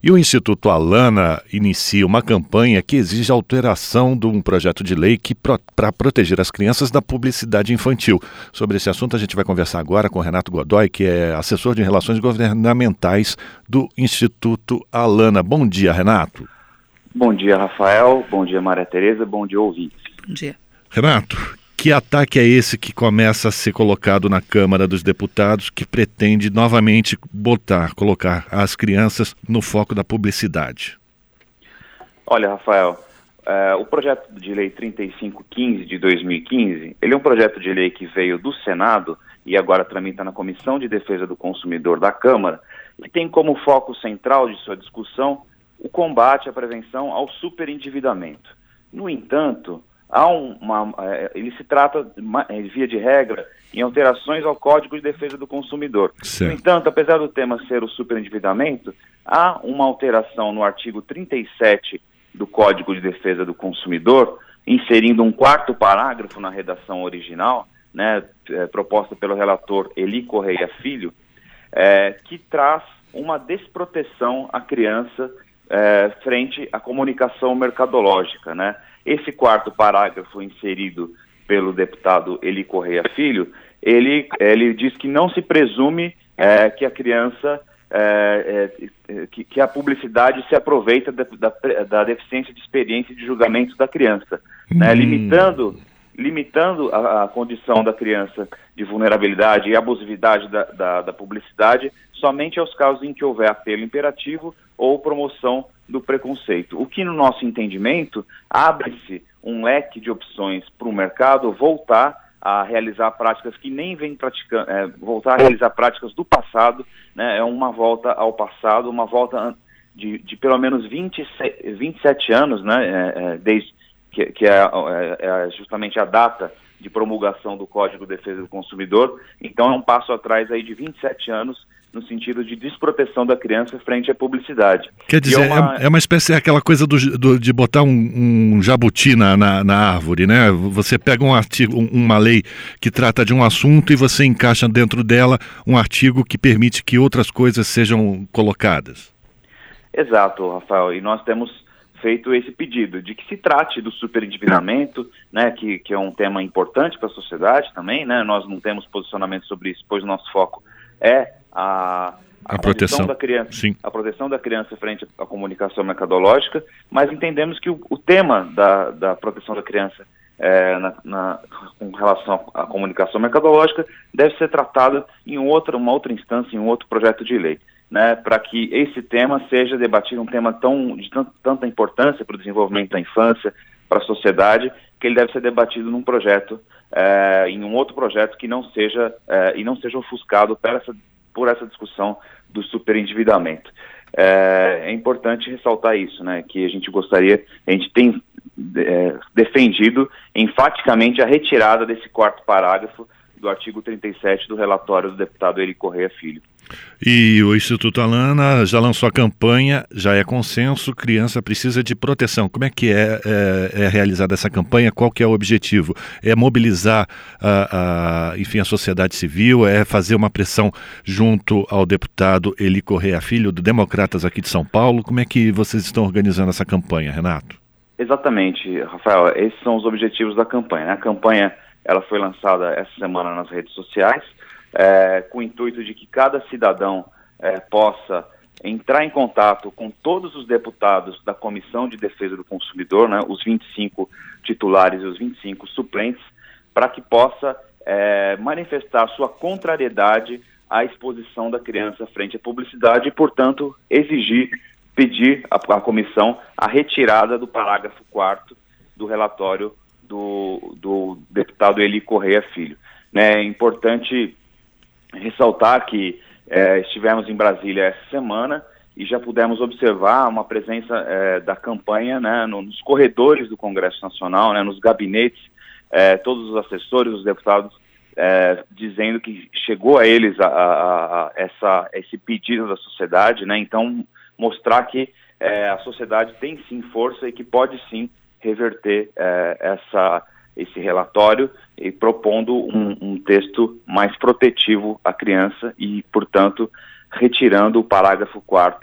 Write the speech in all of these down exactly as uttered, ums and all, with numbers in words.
E o Instituto Alana inicia uma campanha que exige a alteração de um projeto de lei que pro, para proteger as crianças da publicidade infantil. Sobre esse assunto a gente vai conversar agora com Renato Godoy, que é assessor de relações governamentais do Instituto Alana. Bom dia, Renato. Bom dia, Rafael. Bom dia, Maria Tereza. Bom dia, ouvintes. Bom dia. Renato, que ataque é esse que começa a ser colocado na Câmara dos Deputados, que pretende novamente botar, colocar as crianças no foco da publicidade? Olha, Rafael, é, o projeto de lei trinta e cinco quinze de dois mil e quinze, ele é um projeto de lei que veio do Senado e agora tramita na Comissão de Defesa do Consumidor da Câmara e tem como foco central de sua discussão o combate à prevenção ao superendividamento. No entanto, há uma, ele se trata, via de regra, em alterações ao Código de Defesa do Consumidor. Certo. No entanto, apesar do tema ser o superendividamento, há uma alteração no artigo trinta e sete do Código de Defesa do Consumidor, inserindo um quarto parágrafo na redação original, né, é, proposta pelo relator Eli Correia Filho, é, que traz uma desproteção à criança é, frente à comunicação mercadológica, né? Esse quarto parágrafo inserido pelo deputado Eli Correia Filho, ele, ele diz que não se presume é, que a criança, é, é, que, que a publicidade se aproveita da, da, da deficiência de experiência e de julgamento da criança, hum. né, limitando, limitando a, a condição da criança de vulnerabilidade e abusividade da, da, da publicidade somente aos casos em que houver apelo imperativo ou promoção do preconceito. O que, no nosso entendimento, abre-se um leque de opções para o mercado voltar a realizar práticas que nem vem praticando, é, voltar a realizar práticas do passado, né, é uma volta ao passado, uma volta de, de pelo menos vinte e sete anos, né, é, é, desde que, que é, é justamente a data de promulgação do Código de Defesa do Consumidor. Então é um passo atrás aí de vinte e sete anos no sentido de desproteção da criança frente à publicidade. Quer dizer, é uma, é uma espécie, é aquela coisa do, do, de botar um, um jabuti na, na, na árvore, né? Você pega um artigo, uma lei que trata de um assunto e você encaixa dentro dela um artigo que permite que outras coisas sejam colocadas. Exato, Rafael, e nós temos feito esse pedido de que se trate do superendividamento, né, que, que é um tema importante para a sociedade também, né? Nós não temos posicionamento sobre isso, pois o nosso foco é a, a, a proteção da criança, sim. a proteção da criança frente à comunicação mercadológica, mas entendemos que o, o tema da, da proteção da criança é, na, na, com relação à comunicação mercadológica deve ser tratado em outra, uma outra instância, em um outro projeto de lei, né, para que esse tema seja debatido, um tema tão, de tant, tanta importância para o desenvolvimento da infância, para a sociedade, que ele deve ser debatido num projeto, é, em um outro projeto que não seja, é, e não seja ofuscado por essa, por essa discussão do superendividamento. É, é importante ressaltar isso, né, que a gente gostaria, a gente tem é, defendido enfaticamente a retirada desse quarto parágrafo do artigo trinta e sete do relatório do deputado Eli Correia Filho. E o Instituto Alana já lançou a campanha, já é consenso, criança precisa de proteção. Como é que é, é, é realizada essa campanha? Qual que é o objetivo? É mobilizar a, a, enfim, a sociedade civil? É fazer uma pressão junto ao deputado Eli Correia Filho, do Democratas aqui de São Paulo? Como é que vocês estão organizando essa campanha, Renato? Exatamente, Rafael. Esses são os objetivos da campanha. A campanha ela foi lançada essa semana nas redes sociais, É, com o intuito de que cada cidadão é, possa entrar em contato com todos os deputados da Comissão de Defesa do Consumidor, né, os vinte e cinco titulares e os vinte e cinco suplentes, para que possa é, manifestar sua contrariedade à exposição da criança frente à publicidade e, portanto, exigir, pedir à, à comissão a retirada do parágrafo quarto do relatório do, do deputado Eli Correia Filho. Né, é importante ressaltar que é, estivemos em Brasília essa semana e já pudemos observar uma presença é, da campanha, né, nos corredores do Congresso Nacional, né, nos gabinetes, é, todos os assessores, os deputados, é, dizendo que chegou a eles a, a, a essa, esse pedido da sociedade, né, então mostrar que é, a sociedade tem sim força e que pode sim reverter é, essa esse relatório e propondo um, um texto mais protetivo à criança e, portanto, retirando o parágrafo quarto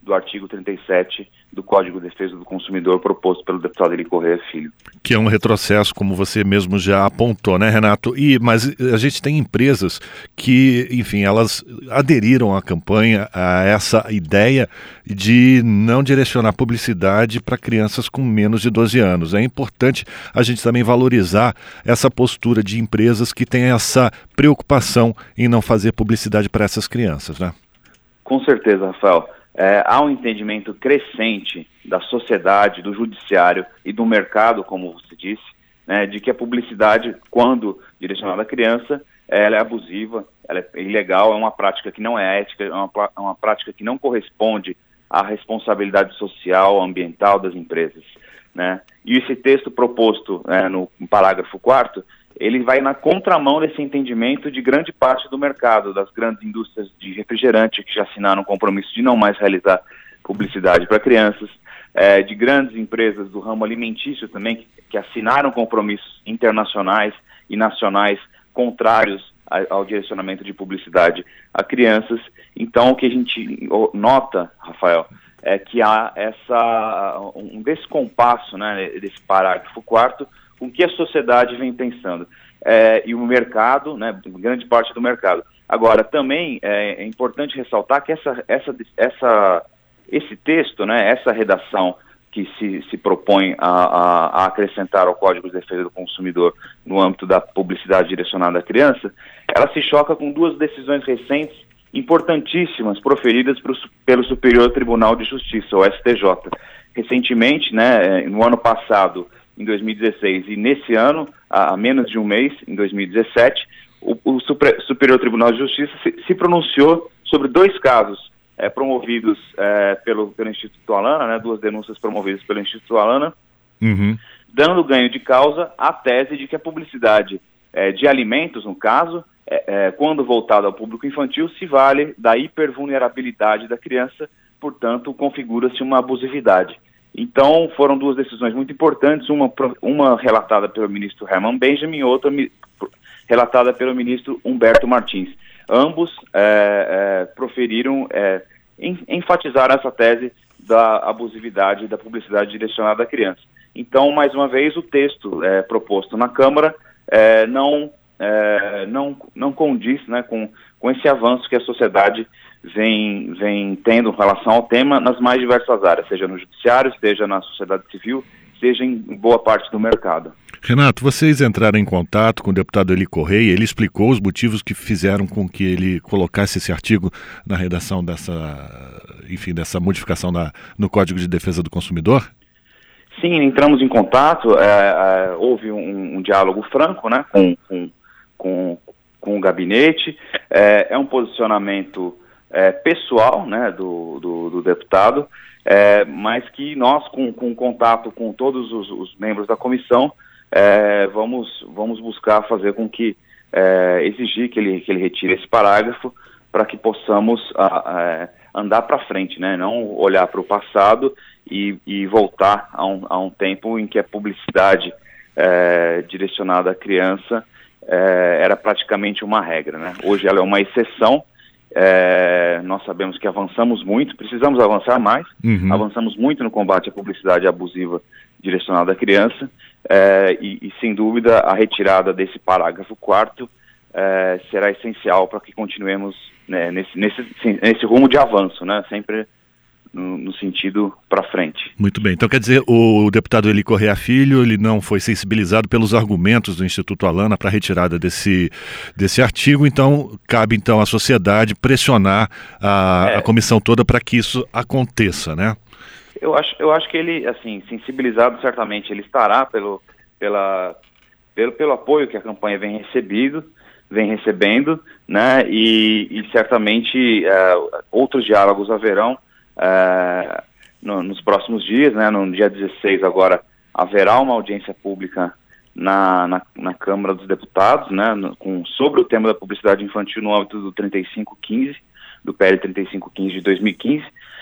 do artigo trinta e sete do Código de Defesa do Consumidor proposto pelo deputado Eli Correia Filho. Que é um retrocesso, como você mesmo já apontou, né, Renato? E, mas a gente tem empresas que, enfim, elas aderiram à campanha, a essa ideia de não direcionar publicidade para crianças com menos de doze anos. É importante a gente também valorizar essa postura de empresas que têm essa preocupação em não fazer publicidade para essas crianças, né? Com certeza, Rafael. É, há um entendimento crescente da sociedade, do judiciário e do mercado, como você disse, né, de que a publicidade, quando direcionada à criança, ela é abusiva, ela é ilegal, é uma prática que não é ética, é uma, é uma prática que não corresponde à responsabilidade social, ambiental das empresas, né? E esse texto proposto, né, no parágrafo quarto, ele vai na contramão desse entendimento de grande parte do mercado, das grandes indústrias de refrigerante que já assinaram um compromisso de não mais realizar publicidade para crianças, é, de grandes empresas do ramo alimentício também, que, que assinaram compromissos internacionais e nacionais contrários a, ao direcionamento de publicidade a crianças. Então, o que a gente nota, Rafael, é que há essa, um descompasso, né, desse parágrafo quarto, com o que a sociedade vem pensando. É, e o mercado, né, grande parte do mercado. Agora, também é, é importante ressaltar que essa, essa, essa, esse texto, né, essa redação que se, se propõe a, a, a acrescentar ao Código de Defesa do Consumidor no âmbito da publicidade direcionada à criança, ela se choca com duas decisões recentes importantíssimas proferidas pro, pelo Superior Tribunal de Justiça, o S T J. Recentemente, né, no ano passado, em dois mil e dezesseis, e nesse ano, há menos de um mês, em dois mil e dezessete, o, o Superior Tribunal de Justiça se, se pronunciou sobre dois casos é, promovidos é, pelo, pelo Instituto Alana, né, duas denúncias promovidas pelo Instituto Alana, uhum. dando ganho de causa à tese de que a publicidade é, de alimentos, no caso, é, é, quando voltada ao público infantil, se vale da hipervulnerabilidade da criança, portanto, configura-se uma abusividade. Então, foram duas decisões muito importantes, uma, uma relatada pelo ministro Herman Benjamin e outra mi, relatada pelo ministro Humberto Martins. Ambos é, é, proferiram, é, en, enfatizaram essa tese da abusividade da publicidade direcionada à criança. Então, mais uma vez, o texto é, proposto na Câmara é, não, é, não, não condiz, né, com, com esse avanço que a sociedade Vem, vem tendo em relação ao tema nas mais diversas áreas, seja no judiciário, seja na sociedade civil, seja em boa parte do mercado. Renato, vocês entraram em contato com o deputado Eli Correia, ele explicou os motivos que fizeram com que ele colocasse esse artigo na redação dessa, enfim, dessa modificação na, no Código de Defesa do Consumidor? Sim, entramos em contato, é, é, houve um, um diálogo franco, né, com, com, com, com o gabinete, é, é um posicionamento É, pessoal, né, do, do, do deputado, é, mas que nós, com, com contato com todos os, os membros da comissão, é, vamos, vamos buscar fazer com que, é, exigir que ele, que ele retire esse parágrafo para que possamos a, a, andar para frente, né, não olhar para o passado e, e voltar a um, a um tempo em que a publicidade é, direcionada à criança é, era praticamente uma regra, né. Hoje ela é uma exceção. É, nós sabemos que avançamos muito, precisamos avançar mais, uhum. avançamos muito no combate à publicidade abusiva direcionada à criança, é, e, e sem dúvida a retirada desse parágrafo quarto é, será essencial para que continuemos, né, nesse, nesse, nesse rumo de avanço, né, sempre no, no sentido para frente. Muito bem, então quer dizer, o deputado Eli Correia Filho, ele não foi sensibilizado pelos argumentos do Instituto Alana para a retirada desse, desse artigo, então cabe então à sociedade pressionar a, é, a comissão toda para que isso aconteça, né? Eu acho, eu acho que ele, assim, sensibilizado certamente ele estará pelo, pela, pelo, pelo apoio que a campanha vem recebido, vem recebendo, né, e, e certamente uh, outros diálogos haverão uh, no, nos próximos dias, né, no dia dezesseis agora haverá uma audiência pública na, na, na Câmara dos Deputados, né, no, com, sobre o tema da publicidade infantil no âmbito do trinta e cinco quinze, do P L trinta e cinco quinze de dois mil e quinze,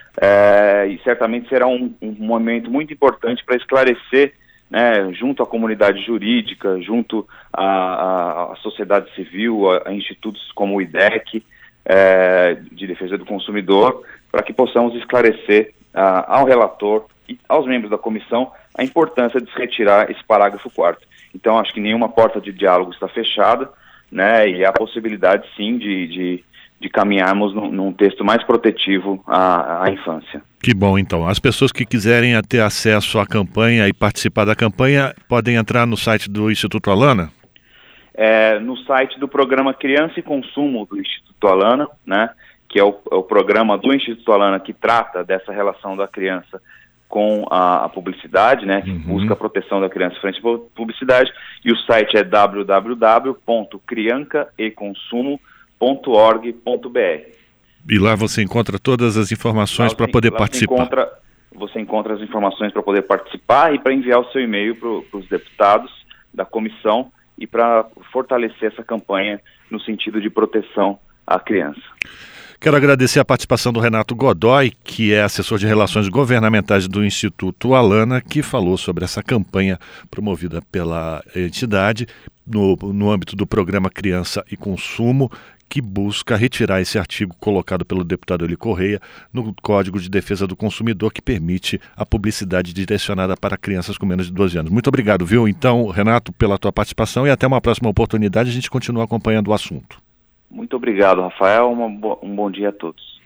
uh, e certamente será um, um momento muito importante para esclarecer, né, junto à comunidade jurídica, junto à, à sociedade civil, a, a institutos como o I D E C, é, de defesa do consumidor, para que possamos esclarecer uh, ao relator e aos membros da comissão a importância de se retirar esse parágrafo quarto. Então, acho que nenhuma porta de diálogo está fechada, né, e há possibilidade, sim, de, de, de caminharmos num, num texto mais protetivo à, à infância. Que bom, então. As pessoas que quiserem ter acesso à campanha e participar da campanha podem entrar no site do Instituto Alana? É, no site do programa Criança e Consumo do Instituto Alana, né, que é o, é o programa do Instituto Alana que trata dessa relação da criança com a, a publicidade, né, que uhum. busca a proteção da criança frente à publicidade, e o site é w w w ponto crianca e consumo ponto org ponto b r. E lá você encontra todas as informações para poder lá participar. Você encontra, você encontra as informações para poder participar e para enviar o seu e-mail para os deputados da comissão e para fortalecer essa campanha no sentido de proteção à criança. Quero agradecer a participação do Renato Godoy, que é assessor de relações governamentais do Instituto Alana, que falou sobre essa campanha promovida pela entidade no, no âmbito do programa Criança e Consumo, que busca retirar esse artigo colocado pelo deputado Eli Correia no Código de Defesa do Consumidor, que permite a publicidade direcionada para crianças com menos de doze anos. Muito obrigado, viu? Então, Renato, pela tua participação, e até uma próxima oportunidade a gente continua acompanhando o assunto. Muito obrigado, Rafael. Uma bo- um bom dia a todos.